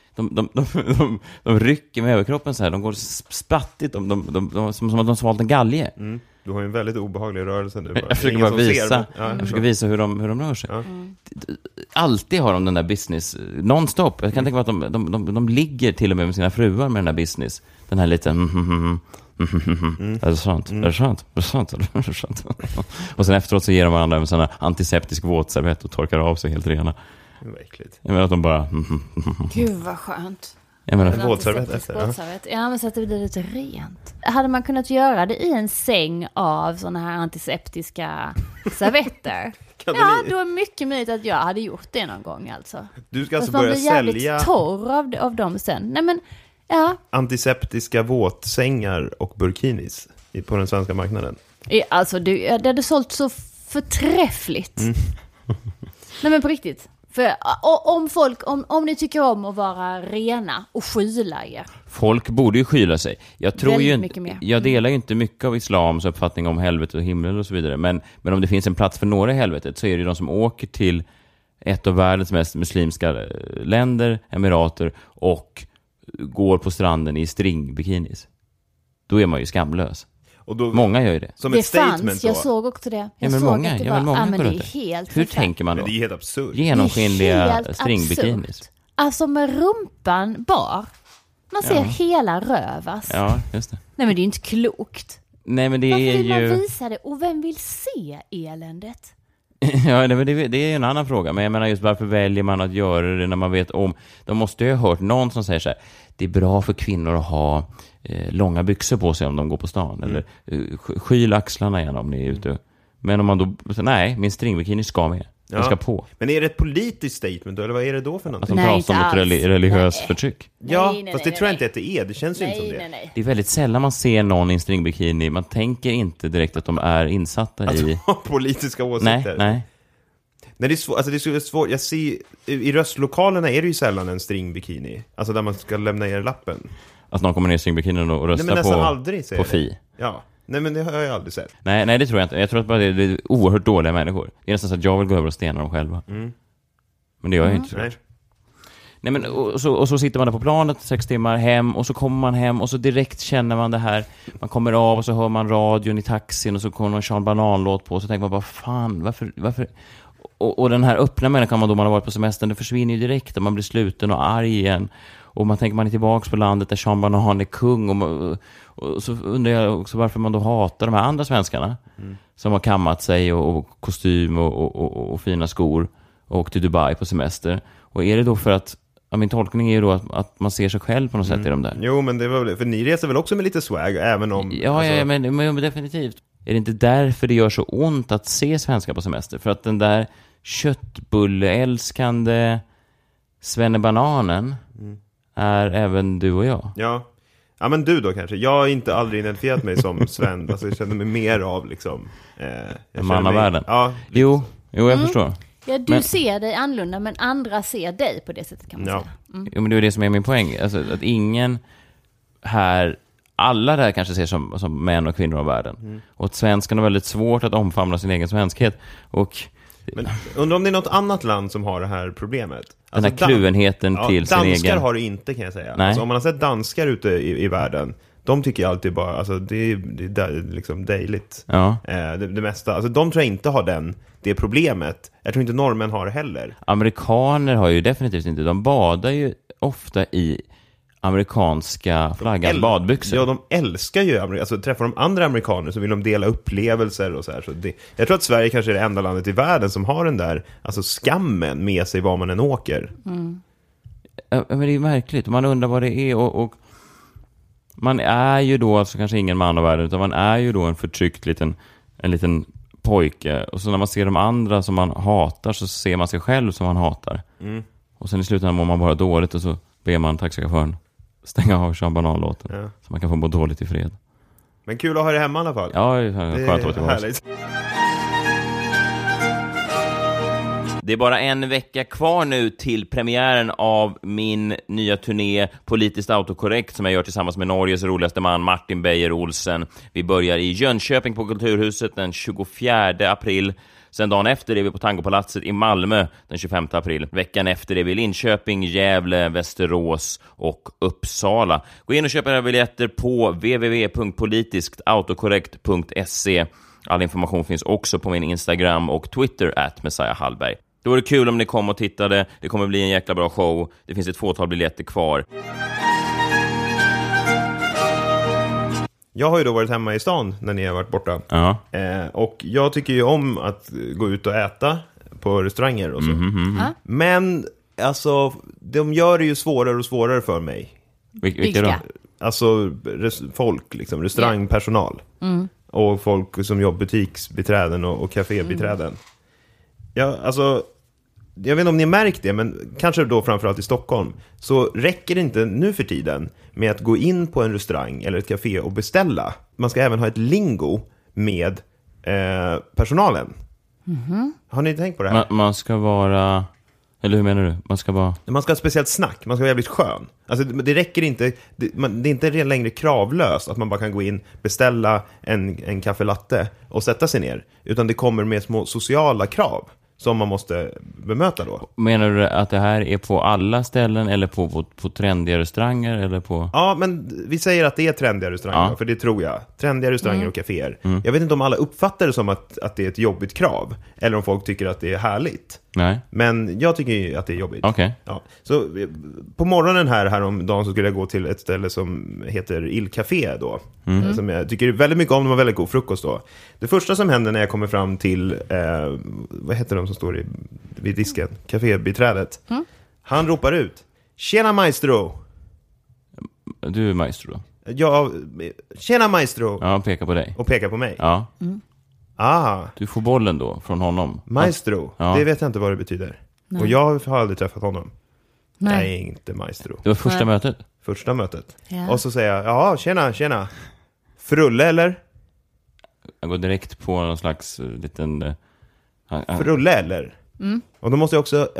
de rycker med överkroppen så här. De går sprattigt, som att de svalt en galge. Du har ju en väldigt obehaglig rörelse nu. Jag försöker bara visa. Jag försöker visa hur de rör sig. Alltid har de den där business non-stop. Jag kan tänka mig att de ligger till och med sina fruar med den där business. Den här liten är det sant? Är det sant? Och sen efteråt så ger de varandra en sån här antiseptisk våtservett och torkar av sig helt rena. Det var äckligt. Jag menar att de bara Gud vad skönt. Jag menar våtservett. Ja, men så att det blir lite rent. Hade man kunnat göra det i en säng av såna här antiseptiska servetter? Ja, då är mycket möjligt att jag hade gjort det någon gång alltså. Du ska alltså börja sälja torr av dem sen. Nej men, ja. Antiseptiska våtsängar och burkinis på den svenska marknaden. Alltså, det hade sålt så förträffligt. Nej men på riktigt. För om ni tycker om att vara rena och skyla er. Folk borde ju skyla sig. Jag tror ju inte, jag delar ju inte mycket av islams uppfattning om helvetet och himmel och så vidare. Men om det finns en plats för några i helvetet, så är det de som åker till ett av världens mest muslimska länder, emirater, och går på stranden i stringbikinis. Då är man ju skamlös. Och då, många gör ju det. Som ett statement fanns, jag såg också det. Men många men det är helt hur tänker man då? Men det är helt absurt. Genomskinliga stringbikinis. Alltså med rumpan bar. Man ser hela rövas. Ja, just det. Nej, men det är inte klokt. Nej, men det varför är vill man ju... visa det? Och vem vill se eländet? Ja, det är en annan fråga. Men jag menar just varför väljer man att göra det när man vet om... De måste ju ha hört någon som säger så här: det är bra för kvinnor att ha långa byxor på sig om de går på stan. Eller skyl axlarna igen om ni är ute. Men om man då... Nej, min stringbikini ska med. Den ska på. Men är det ett politiskt statement då? Eller vad är det då för någonting? Att de pratar om religiös förtryck. Ja, fast det tror jag inte att det är. Det känns ju inte som det. Nej. Det är väldigt sällan man ser någon i en stringbikini. Man tänker inte direkt att de är insatta i... politiska åsikter. Nej. Det är svårt. Alltså det är svårt. Jag ser i röstlokalerna är det ju sällan en stringbikini. Alltså där man ska lämna er lappen. Att någon kommer ner i stringbikinin och röstar på Fi. Ja. Nej, men det har jag aldrig sett. Nej, det tror jag inte. Jag tror att bara det är oerhört dåliga människor. Det är nästan så att jag vill gå över och stena dem själva. Men det gör jag inte. Nej, men och så sitter man där på planet 6 timmar hem, och så kommer man hem och så direkt känner man det här. Man kommer av och så hör man radion i taxin och så kommer någon Sean Banan-låt på, och så tänker man bara, fan, varför? Och den här öppna människan man har varit på semestern, det försvinner ju direkt och man blir sluten och arg igen. Och man tänker man är tillbaka på landet där Sean Banan är kung, och så undrar jag också varför man då hatar de här andra svenskarna som har kammat sig och kostym och fina skor och åkt till Dubai på semester. Och är det då för att, min tolkning är ju då att man ser sig själv på något sätt i de där. Jo, men det var väl, för ni reser väl också med lite swag, även om... Ja, men definitivt. Är det inte därför det gör så ont att se svenskar på semester? För att den där köttbulleälskande svennebananen är även du och jag. Ja, men du då kanske. Jag har inte aldrig identifierat mig som Sven. Alltså jag känner mig mer av liksom... mannavärlden. Ja, jo, jag förstår. Ja, du ser dig annorlunda, men andra ser dig på det sättet, kan man säga. Jo, men det är det som är min poäng. Alltså, att ingen här... Alla där kanske ser som män och kvinnor av världen. Och att svenskan har väldigt svårt att omfamna sin egen svenskhet. Men undrar om det är något annat land som har det här problemet. Den här kluvenheten till sin egen... Danskar har det inte, kan jag säga. Alltså, om man har sett danskar ute i världen, de tycker jag alltid bara, alltså det är liksom dejligt. Ja. Det mesta. Alltså de tror jag inte har det problemet. Jag tror inte norrmän har det heller. Amerikaner har ju definitivt inte. De badar ju ofta i amerikanska flaggan badbyxor. Ja, de älskar ju alltså träffar de andra amerikaner så vill de dela upplevelser och så här, så jag tror att Sverige kanske är det enda landet i världen som har den där, alltså skammen med sig var man än åker. Men det är märkligt. Man undrar vad det är, och man är ju då alltså kanske ingen man av världen, utan man är ju då en förtryckt en liten pojke, och så när man ser de andra som man hatar så ser man sig själv som man hatar. Och sen i slutändan mår man bara dåligt, och så ber man taxichauffören stänga av Sean Banan-låten så man kan få må dåligt i fred. Men kul att ha det hemma i alla fall. Ja, det är skönt att vara härligt. Det är bara en vecka kvar nu till premiären av min nya turné Politiskt autokorrekt, som jag gör tillsammans med Norges roligaste man Martin Beyer-Olsen. Vi börjar i Jönköping på Kulturhuset den 24 april. Sen dagen efter är vi på Tangopalatset i Malmö den 25 april. Veckan efter är vi i Linköping, Gävle, Västerås och Uppsala. Gå in och köp era biljetter på www.politisktautokorrekt.se. All information finns också på min Instagram och Twitter @MessiahHallberg. Då är det kul om ni kommer och tittade. Det kommer bli en jäkla bra show. Det finns ett fåtal biljetter kvar. Jag har ju då varit hemma i stan när ni har varit borta. Och jag tycker ju om att gå ut och äta på restauranger och så. Men alltså, de gör det ju svårare och svårare för mig. Vilka då? Alltså folk, liksom, restaurangpersonal. Och folk som jobbar butiksbiträden och kafébiträden. Ja, alltså, jag vet inte om ni har märkt det, men kanske då framförallt i Stockholm, så räcker det inte nu för tiden med att gå in på en restaurang eller ett café och beställa. Man ska även ha ett lingo med personalen. Har ni tänkt på det här? Man ska vara... Eller hur menar du? Man ska ha ett speciellt snack. Man ska vara jävligt skön. Alltså det räcker inte. Det är inte längre kravlöst att man bara kan gå in, beställa en kaffe latte och sätta sig ner. Utan det kommer med små sociala krav som man måste bemöta då. Menar du att det här är på alla ställen eller på trendiga restauranger eller på... Ja, men vi säger att det är trendiga restauranger, för det tror jag. Trendiga restauranger och kaféer. Jag vet inte om alla uppfattar det som att det är ett jobbigt krav eller om folk tycker att det är härligt. Nej. Men jag tycker ju att det är jobbigt. Okej. Ja. Så på morgonen här om dagen så skulle jag gå till ett ställe som heter Il Café då. Som jag tycker väldigt mycket om. De har väldigt god frukost då. Det första som händer när jag kommer fram till vad heter de som står vid disken? Cafébiträdet. Han ropar ut: "Tjena maestro!" Du är maestro då? Ja, "Tjena maestro!" Ja, pekar på dig. Och pekar på mig. Ja. Ah, Du får bollen då från honom. maestro. Ja. Det vet jag inte vad det betyder. Nej. Och jag har aldrig träffat honom. Nej. Jag är inte maestro. Det var första mötet. Första mötet. Ja. Och så säger jag: "Ja, tjena. Frulle eller?" Jag går direkt på någon slags liten... Frulle eller? Och då måste jag också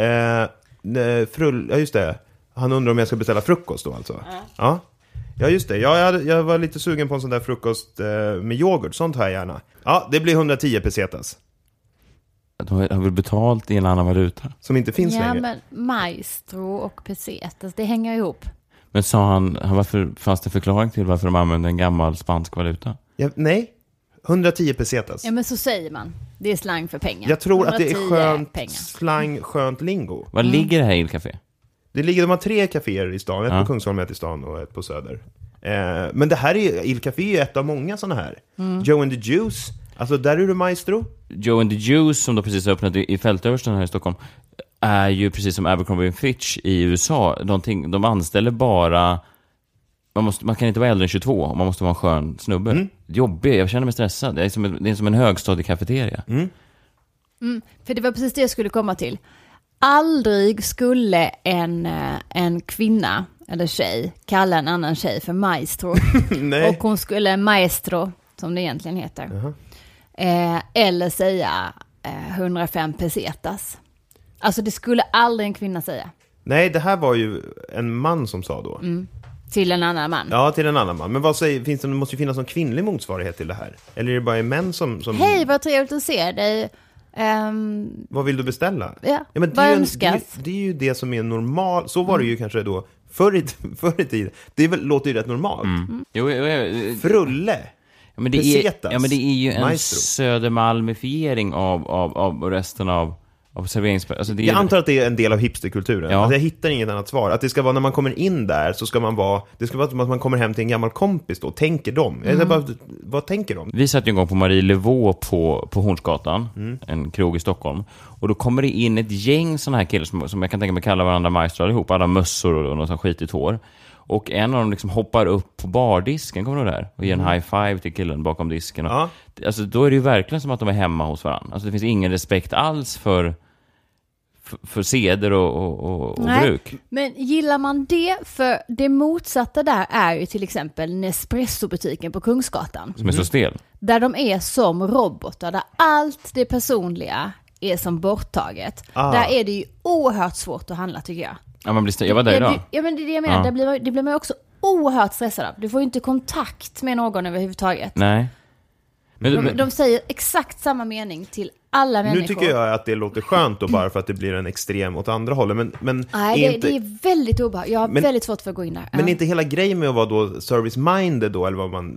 ja just det. Han undrar om jag ska beställa frukost då alltså. Ja just det. Jag var lite sugen på en sån där frukost med yoghurt. Sånt har jag gärna. Ja, det blir 110 pesetas. De har väl betalt i en annan valuta. Som inte finns Ja, längre. men maestro och pesetas, det hänger ihop. Men sa han varför fanns det förklaring till varför de använde en gammal spansk valuta? Ja, nej. 110 pesetas. Ja, men så säger man. Det är slang för pengar. Jag tror att det är 110 skönt pengar. slang, skönt lingo. Var ligger det här Il Café? De har 3 kaféer i stan. Ett på Kungsholm, ett i stan och ett på Söder. Men det här är Il Café är ju ett av många sådana här. Joe and the Juice. Alltså där är du maestro. Joe and the Juice, som då precis har öppnat i Fältöversten här i Stockholm, är ju precis som Abercrombie & Fitch i USA. De anställer bara... Man kan inte vara äldre än 22. Man måste vara en skön snubbe. Jobbig, jag känner mig stressad. Det är som en högstadiekafeteria. För det var precis det jag skulle komma till. Aldrig skulle en kvinna eller tjej kalla en annan tjej för maestro. Nej. Och hon skulle maestro, som det egentligen heter. Eller säga 105 pesetas. Alltså det skulle aldrig en kvinna säga. Nej, det här var ju en man som sa då. Till en annan man. Ja, till en annan man. Men vad säger, det måste ju finnas någon kvinnlig motsvarighet till det här. Eller är det bara män som... Hej, vad trevligt att se dig. Vad vill du beställa? Ja, men vad önskas? det är ju det som är normal. Så var det ju kanske då förr i tiden. Låter ju rätt normalt. Frulle. Ja, men det är ju en Södermalmifiering av resten av serverings... Alltså jag antar att det är en del av hipsterkulturen. Ja. Alltså jag hittar inget annat svar. Att det ska vara när man kommer in där så ska man vara... Det ska vara som att man kommer hem till en gammal kompis då. Tänker de? Vad tänker de? Vi satt ju en gång på Marie Levaux på Hornsgatan, en krog i Stockholm. Och då kommer det in ett gäng sådana här killar som jag kan tänka mig kalla varandra maestro allihop. Alla mössor och något sånt skitigt hår. Och en av dem liksom hoppar upp på bardisken, kommer du där? Och ger en high five till killen bakom disken. Och, alltså, då är det ju verkligen som att de är hemma hos varandra. Alltså det finns ingen respekt alls för seder och bruk. Men gillar man det? För det motsatta där är ju till exempel Nespresso-butiken på Kungsgatan. Som är så stel. Där de är som robotar, där allt det personliga är som borttaget. Där är det ju oerhört svårt att handla, tycker jag. Ja, jag var där idag. Ja, men det är det jag menar. Det blir man ju också oerhört stressad av. Du får ju inte kontakt med någon överhuvudtaget. Nej. Men de säger exakt samma mening till alla människor. Nu tycker jag att det låter skönt då bara för att det blir en extrem åt andra hållet. Men nej, det är väldigt obehagligt. Jag har väldigt svårt för att gå in där. Men inte hela grejen med att vara då service-minded då, eller vad man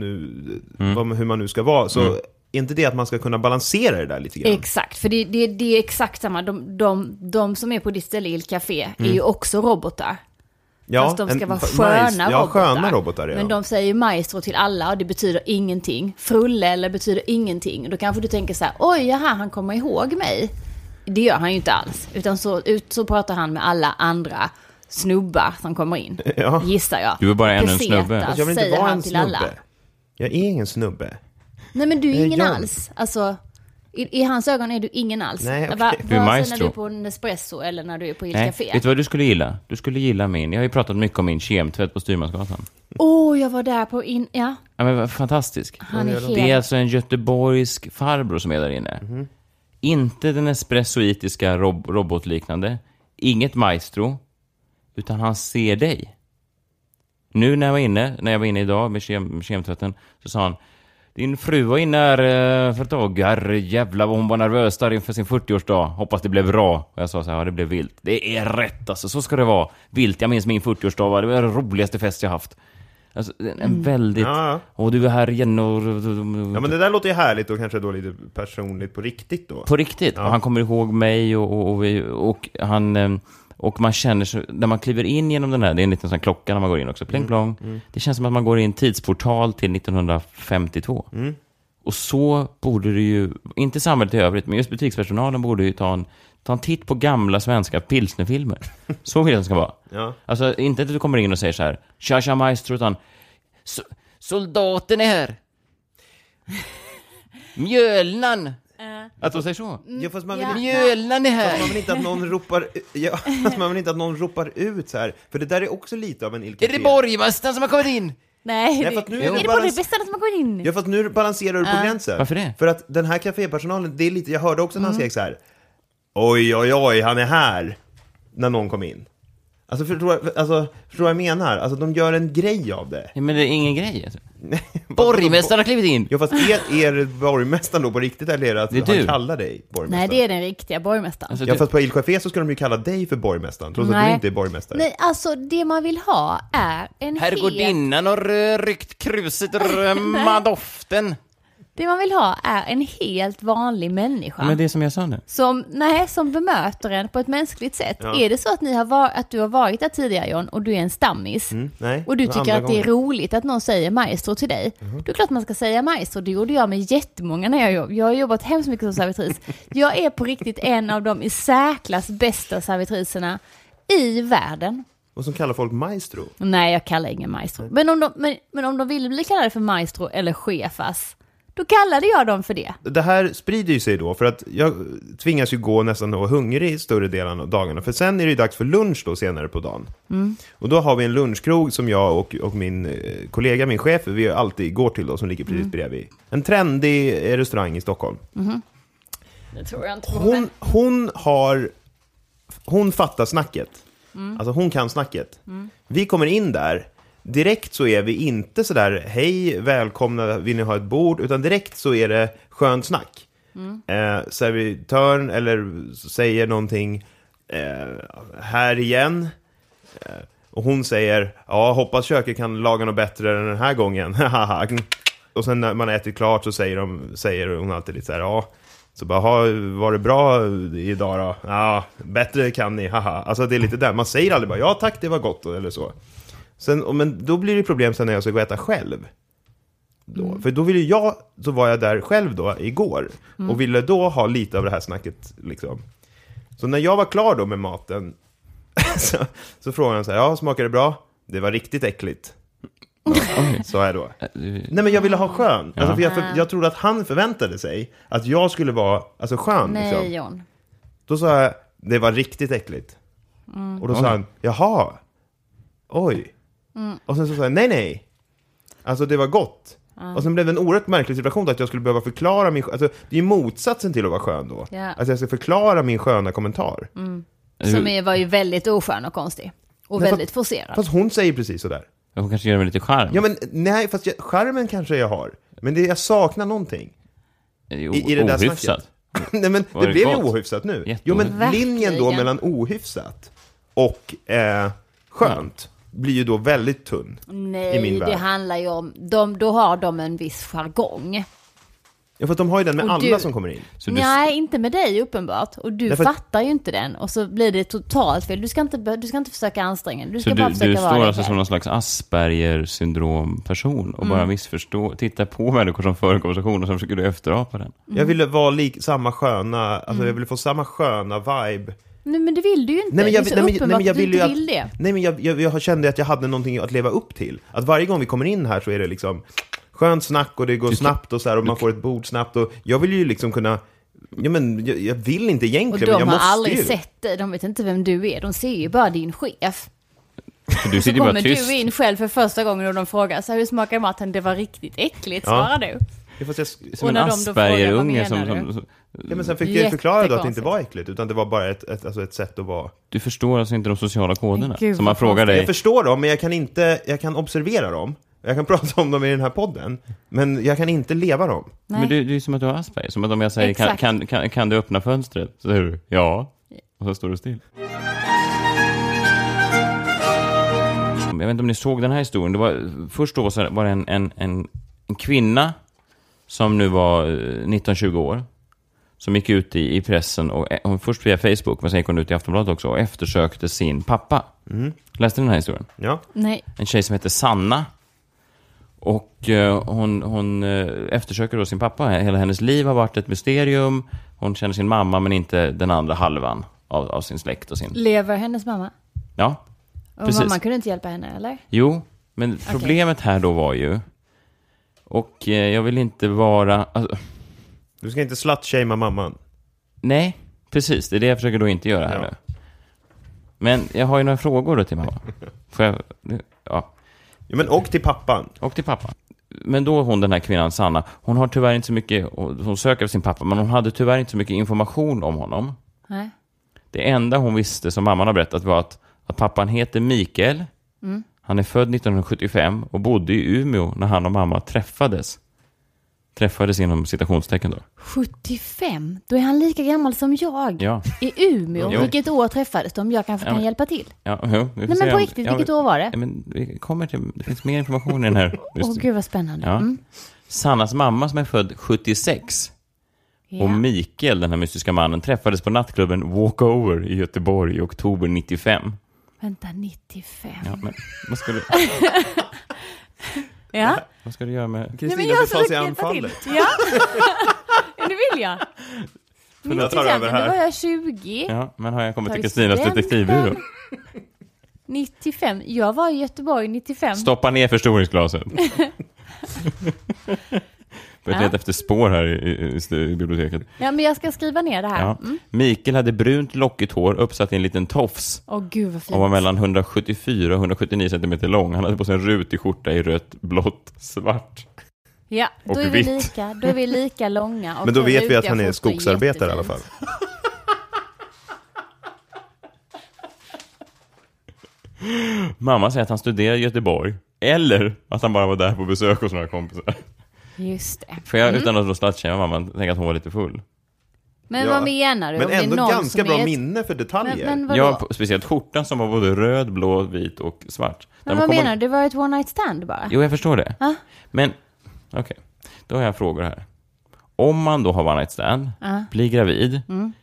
nu, hur man nu ska vara, så är inte det att man ska kunna balansera det där lite grann? Exakt, för det är exakt samma. De som är på ditt ställe Il Café är ju också robotar. Ja, fast de ska vara sköna robotar. Sköna robotar, ja. Men de säger maestro till alla och det betyder ingenting. Frulle eller betyder ingenting. Då kanske du tänker så här: oj, jaha, han kommer ihåg mig. Det gör han ju inte alls. Utan så pratar han med alla andra snubbar som kommer in. Ja. Gissar jag. Du är bara en snubbe. Jag vill inte vara en snubbe. Alla. Jag är ingen snubbe. Nej, men du är ingen alls. Alltså... I hans ögon är du ingen alls. Nej, okay. Vare sig när du är på Nespresso eller när du är på Il Café. Vet du vad du skulle gilla? Du skulle gilla min. Jag har ju pratat mycket om min kemtvätt på Styrmansgatan. Jag var där på Ja, men fantastisk. Det är alltså en göteborgsk farbror som är där inne. Inte den espressoitiska robotliknande. Inget maestro. Utan han ser dig. Nu när jag var inne idag med kemtvätten, så sa han: din fru var inne här för ett tag. Jävlar vad hon var nervös där inför sin 40-årsdag. Hoppas det blev bra. Och jag sa så här: ja, det blev vilt. Det är rätt alltså, så ska det vara. Vilt, jag minns min 40-årsdag var det var den roligaste fest jag haft. Alltså, en väldigt... Och du är här igen och... Ja, men det där låter ju härligt och kanske då lite personligt på riktigt då. På riktigt. Och han kommer ihåg mig och han... Och man känner sig, när man kliver in genom den här, det är en liten sån klocka när man går in också, pling plong. Det känns som att man går in tidsportal till 1952. Och så borde det ju, inte samhället i övrigt, men just butikspersonalen borde ju ta en titt på gamla svenska pilsnerfilmer. Så vill det ska vara. Ja. Alltså, inte att du kommer in och säger så här, tja maestro, utan soldaten är här. Mjölnan. Att de säger så. Ja, fast man vill Mjölnan är här. Fast man vill inte att någon ropar fast man vill inte att någon ropar ut så här. För det där är också lite av en ilkafé. Är det borgmästaren som har kommit in? Nej, för att nu är det borgmästaren som har kommit in? Ja, för att nu balanserar du på gränsen. Varför det? För att den här kafépersonalen, det är lite, jag hörde också när han skrek så här: oj, han är här. När någon kom in. Alltså förstår vad jag menar? Alltså de gör en grej av det. Ja, men det är ingen grej alltså. Borgmästaren har klivit in. Ja, fast är borgmästaren då på riktigt, eller är det att det han kallar dig borgmästaren? Nej, det är den riktiga borgmästaren. Alltså, ja, fast på Il Café så ska de ju kalla dig för borgmästaren, trots att du inte är borgmästare. Nej, alltså det man vill ha är en herrgårdinnan har ryckt kruset, römma doften. Det man vill ha är en helt vanlig människa. Ja, men det är som jag sa nu. Som bemöter en på ett mänskligt sätt. Ja. Är det så att du har varit där tidigare, John, och du är en stammis, nej, och du tycker att det är roligt att någon säger maestro till dig, då är klart man ska säga maestro. Det gjorde jag med jättemånga när jag har jobbat hemskt mycket som servitris. Jag är på riktigt en av de i särklass bästa servitriserna i världen. Och som kallar folk maestro? Nej, jag kallar ingen maestro. Men om de vill bli kallade för maestro eller chefas, då kallade jag dem för det. Det här sprider ju sig då, för att jag tvingas ju gå nästan och hungrig större delen av dagarna. För sen är det ju dags för lunch då senare på dagen. Och då har vi en lunchkrog som jag och min kollega, min chef, vi alltid går till då, som ligger precis bredvid. En trendig restaurang i Stockholm. Det tror jag inte. Hon fattar snacket. Alltså hon kan snacket. Vi kommer in där. Direkt så är vi inte så där, hej, välkomna, vill ni ha ett bord? Utan direkt så är det skönt snack. Servitören eller säger någonting, här igen. Och hon säger, ja, hoppas köket kan laga något bättre än den här gången. Och sen när man ätit klart så säger hon alltid lite så här, ja. Så bara, var det bra idag då? Ja, bättre kan ni, haha. Alltså det är lite där, man säger aldrig bara, ja tack, det var gott, eller så. Men då blir det problem sen när jag ska gå och äta själv. För då så var jag där själv då igår. Och ville då ha lite av det här snacket liksom. Så när jag var klar då med maten så frågade han så här, ja, smakar det bra? Det var riktigt äckligt. Så här då. Nej, men jag ville ha skön. Alltså, för jag trodde att han förväntade sig att jag skulle vara skön. Nej, liksom. John. Då sa jag, det var riktigt äckligt. Och då sa han, jaha. Oj. Och sen så sa jag, nej. Alltså det var gott. Och sen blev det en oerhört märklig situation att jag skulle behöva förklara min... Alltså det är motsatsen till att vara skön då. Att jag ska förklara min sköna kommentar. Som var ju väldigt oskön och konstig. Och väldigt forcerad. Fast hon säger precis sådär. Hon kanske gör mig lite charm. Ja, men nej, fast charmen kanske jag har. Men jag saknar någonting. I det där snacket. Nej, men det blev ju ohyfsat nu. Jo, men linjen då mellan ohyfsat och skönt blir ju då väldigt tunn. Nej, i min värld. Det handlar ju om då har de en viss jargong. Ja, för att de har ju den med alla som kommer in. Nej, inte med dig uppenbart. Och du fattar ju inte den. Och så blir det totalt fel. Du ska inte försöka anstränga. Du ska bara försöka vara. Du står alltså som någon slags Asperger-syndrom-person och bara titta på människor som för en konversation och så försöker du efterapa den. Jag ville vara samma sköna, alltså jag ville få samma sköna vibe. Nej, men det vill du ju inte. Jag vill det. Nej, men jag kände att jag hade någonting att leva upp till. Att varje gång vi kommer in här så är det liksom skönt snack och det går snabbt och så här, och man får ett bord snabbt och jag vill ju liksom kunna jag vill inte egentligen, och men jag måste ju. De har aldrig sett dig, de vet inte vem du är. De ser ju bara din chef. Du så kommer du in själv för första gången och de frågar så hur smakar maten? Det var riktigt äckligt, svarar du. Som en Asperger-unge men sen fick jag förklara då att det inte var äckligt, utan det var bara ett sätt att vara. Du förstår alltså inte de sociala koderna som man frågar dig. Jag förstår dem, men jag kan observera dem. Jag kan prata om dem i den här podden, men jag kan inte leva dem. Nej. Men det är som att du har Asperger. Som att om jag säger, kan du öppna fönstret? Så säger du, ja. Och så står du still. vet inte om ni såg den här historien. Först då var det en kvinna som nu var 19-20 år. Som gick ut i pressen, och hon först via Facebook, men sen gick hon ut i Aftonbladet också och eftersökte sin pappa. Läste ni den här historien? Ja. Nej. En tjej som heter Sanna. Och hon eftersöker då sin pappa. Hela hennes liv har varit ett mysterium. Hon känner sin mamma, men inte den andra halvan av sin släkt och sin... Lever hennes mamma? Ja, och precis. Mamma kunde inte hjälpa henne, eller? Jo, men problemet här då var ju... Och jag vill inte vara... Alltså, du ska inte slut-shamea mamman. Nej, precis. Det är det jag försöker då inte göra här nu. Men jag har ju några frågor då till mamma. Får jag... Ja, men och till pappan. Och till pappan. Men då hon, den här kvinnan Sanna, hon har tyvärr inte så mycket... Hon söker sin pappa, men hon hade tyvärr inte så mycket information om honom. Nej. Det enda hon visste, som mamman har berättat, var att pappan heter Mikael. Han är född 1975 och bodde i Umeå när han och mamma träffades. Träffades inom citationstecken då. 75? Då är han lika gammal som jag. Ja. I Umeå. Jo. Vilket år träffades de? Jag kanske kan hjälpa till. Ja, nej, men på riktigt, vilket år var det? Ja, men vi kommer till, det finns mer information i den här. Gud vad spännande. Ja. Sannas mamma som är född 76. Och Mikael, den här mystiska mannen, träffades på nattklubben Walkover i Göteborg i oktober 95. Vänta, 95? Ja, men vad ska du... Ja. Vad ska du göra med... Kristina får ta sig anfallet. Ja. Det vill jag. 95, då var jag 20. Ja, men har jag kommit till Kristinas detektivbyrå? 95. Jag var i Göteborg 95. Stoppa ner förstoringsglaset. Börjat leta efter spår här i biblioteket. Ja, men jag ska skriva ner det här. Ja. Mikael hade brunt lockigt hår uppsatt i en liten tofs. Gud vad fint. Och var mellan 174 och 179 cm lång. Han hade på sig en rutig skjorta i rött, blått, svart. Ja, då är vi lika långa. Och men då vet vi att han är skogsarbetare i alla fall. Mamma säger att han studerar i Göteborg. Eller att han bara var där på besök hos några kompisar. Just det. För jag, utan att då slattkänna mamma, tänker att hon var lite full. Men vad menar du? Men ändå ganska bra minne för detaljer. Ja, speciellt skjortan som var både röd, blå, vit och svart. Men vad menar du? Det var ett one night stand bara? Jo, jag förstår det. Men, okej. Då har jag frågor här. Om man då har one night stand, blir gravid,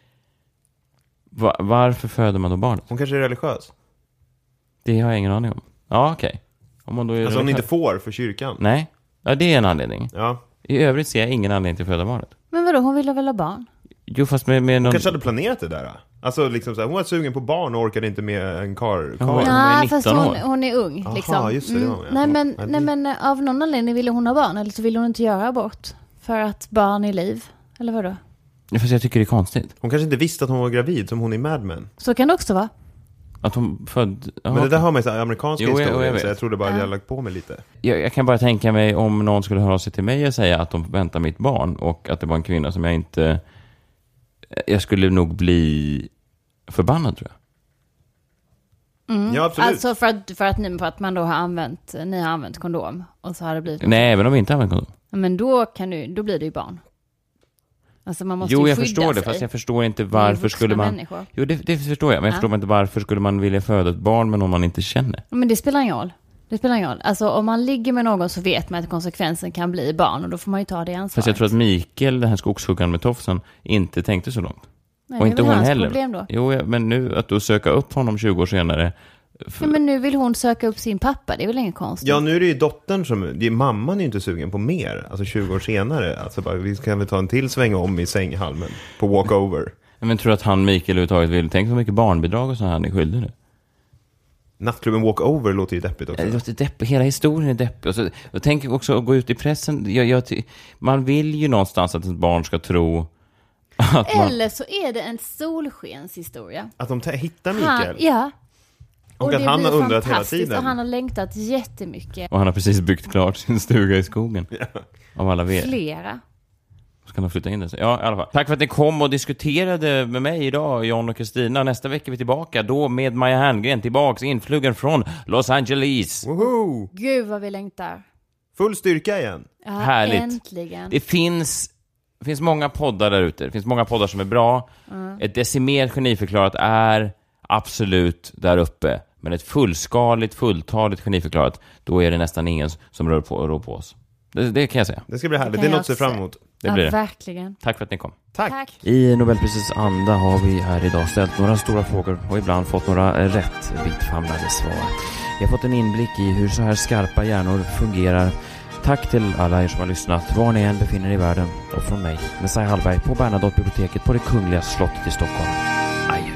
varför föder man då barnet? Hon kanske är religiös. Det har jag ingen aning om. Ja, okej. Om man då är hon inte får för kyrkan. Nej, ja, det är en anledning. Ja. I övrigt ser jag ingen anledning till att föda barnet. Men vadå, hon ville väl ha barn? Jo, fast med hon någon... kanske hade planerat det där. Alltså liksom så här, hon var sugen på barn och orkade inte med en karl. Ja, fast hon är ung. Aha, liksom. Just det, Nej, men av någon anledning ville hon ha barn. Eller så ville hon inte göra abort. För att barn är liv. Eller vadå? Ja, fast jag tycker det är konstigt. Hon kanske inte visste att hon var gravid som hon i Mad Men. Så kan det också vara. Att hon född... Men det där har man ju så amerikanska historier, så jag tror det bara jag lagt på mig lite. Jag kan bara tänka mig om någon skulle höra sig till mig och säga att de väntar mitt barn och att det var en kvinna som jag inte... Jag skulle nog bli förbannad, tror jag. Ja, absolut. Alltså för att man då har använt kondom och så har det blivit... Nej, även om vi inte använt kondom. Men då blir det ju barn. Alltså man måste jag ju skydda förstår det, sig. fast jag förstår inte varför skulle man... Människor. Jo, det förstår jag, men jag förstår inte varför skulle man vilja föda ett barn med någon man inte känner. Men det spelar ingen roll. Alltså om man ligger med någon så vet man att konsekvensen kan bli barn och då får man ju ta det ansvaret. Fast jag tror att Mikael, den här skogshuggaren med tofsen, inte tänkte så långt. Nej, och inte hon heller. Problem då. Jo, men nu att du söka upp honom 20 år senare... Ja, men nu vill hon söka upp sin pappa, det är väl ingen konstigt. Ja, nu är det ju dottern som... Mamman är ju inte sugen på mer, alltså 20 år senare. Alltså bara, vi kan väl ta en till sväng om i sänghalmen på walkover. Men tror du att han, Mikael, överhuvudtaget vill... Tänk så mycket barnbidrag och så här han är skyldig nu. Nattklubben walkover låter ju deppigt också. Det låter deppigt, hela historien är deppig. Och så, jag tänker också att gå ut i pressen. Man vill ju någonstans att ett barn ska tro... Eller så är det en solskenshistoria. Att de hittar Mikael? Ja. Och att han har undrat hela tiden. Och han har längtat jättemycket. Och han har precis byggt klart sin stuga i skogen. Ja. Av alla vet. Flera. Ska de flytta in det? Ja, i alla fall. Tack för att ni kom och diskuterade med mig idag, John och Kristina. Nästa vecka är vi tillbaka. Då med Maja Herngren tillbaks, influgen från Los Angeles. Woho! Gud vad vi längtar. Full styrka igen. Ja, härligt. Äntligen. Det finns många poddar där ute. Det finns många poddar som är bra. Ett decimer geniförklarat är absolut där uppe. Men ett fulltaligt geniförklarat, då är det nästan ingen som rör på oss. Det kan jag säga. Det ska bli härligt, det är något att se fram emot. Det blir det. Verkligen. Tack för att ni kom. Tack. I Nobelprisets anda har vi här idag ställt några stora frågor och ibland fått några rätt vittfamlade svar. Vi har fått en inblick i hur så här skarpa hjärnor fungerar. Tack till alla er som har lyssnat, var ni än befinner er i världen. Och från mig, Messiah Hallberg, på Bernadotte-biblioteket på det Kungliga slottet i Stockholm. Adjö.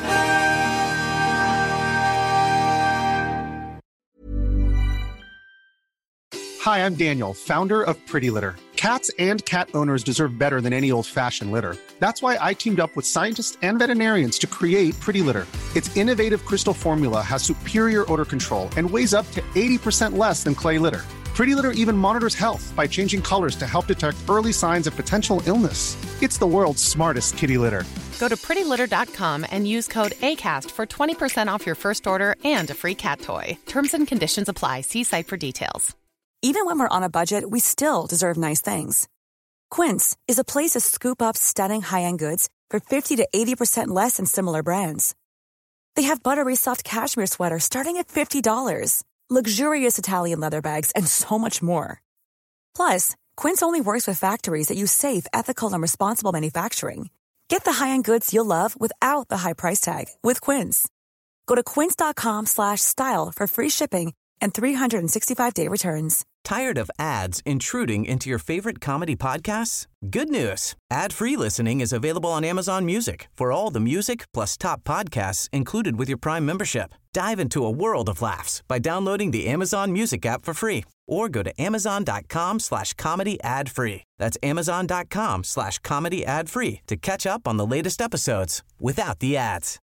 Hi, I'm Daniel, founder of Pretty Litter. Cats and cat owners deserve better than any old-fashioned litter. That's why I teamed up with scientists and veterinarians to create Pretty Litter. Its innovative crystal formula has superior odor control and weighs up to 80% less than clay litter. Pretty Litter even monitors health by changing colors to help detect early signs of potential illness. It's the world's smartest kitty litter. Go to prettylitter.com and use code ACAST for 20% off your first order and a free cat toy. Terms and conditions apply. See site for details. Even when we're on a budget, we still deserve nice things. Quince is a place to scoop up stunning high-end goods for 50 to 80% less than similar brands. They have buttery soft cashmere sweaters starting at $50, luxurious Italian leather bags, and so much more. Plus, Quince only works with factories that use safe, ethical, and responsible manufacturing. Get the high-end goods you'll love without the high price tag with Quince. Go to quince.com/style for free shipping and 365-day returns. Tired of ads intruding into your favorite comedy podcasts? Good news. Ad-free listening is available on Amazon Music for all the music plus top podcasts included with your Prime membership. Dive into a world of laughs by downloading the Amazon Music app for free or go to amazon.com/comedy ad-free. That's amazon.com/comedy ad-free to catch up on the latest episodes without the ads.